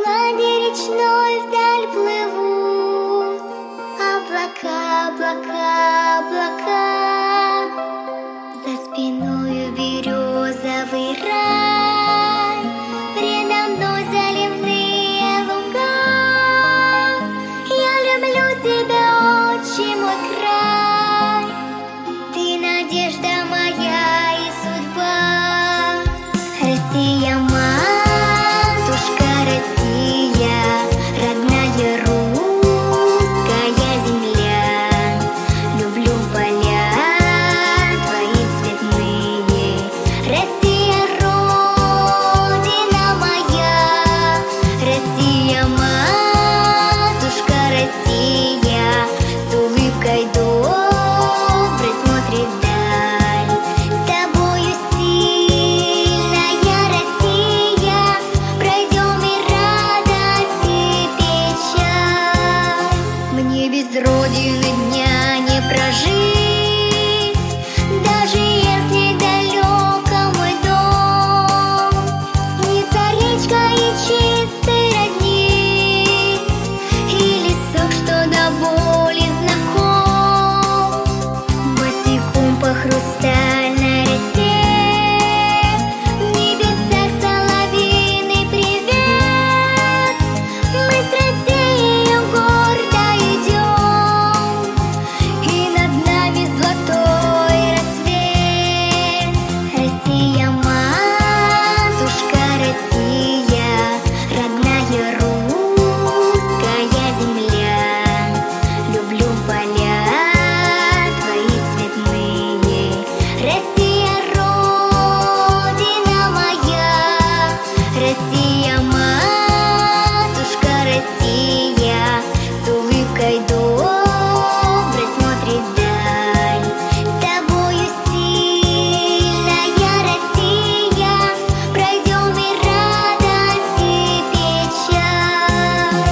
глади речной вдаль плывут облака, облака, облака. За спиною березовый рай, предо мной заливные луга. Я люблю тебя, отче мой край, ты надежда моя и судьба. Россия, матушка Россия, родная русская земля. Люблю поля твои цветные, Россия, родина моя. Россия, матушка Россия, с улыбкой доброй смотрит вдаль. С тобою сильная Россия, пройдем и радость, и печаль. Мне без родины дня не прожить, даже если далеко мой дом. Снится речка и чистый родник, и лесок, что до боли знаком. Босиком по хрустальной росе, в небесах соловьиный привет. Мы с Россией гордо идем, и над нами золотой рассвет. Россия, матушка Россия, родная русская земля. Люблю поля твои цветные, Россия, родина моя. Россия, матушка Россия, с улыбкой доброй смотрит вдаль. С тобою сильная Россия, пройдем и радость, и печаль.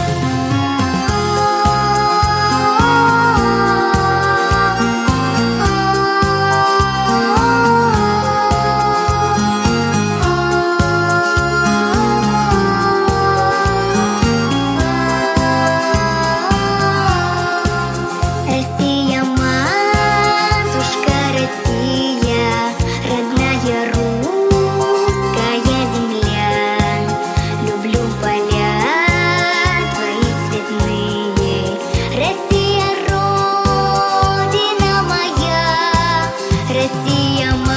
Россия, матушка Россия, родная русская земля. Люблю поля твои цветные, Россия, родина моя. Россия,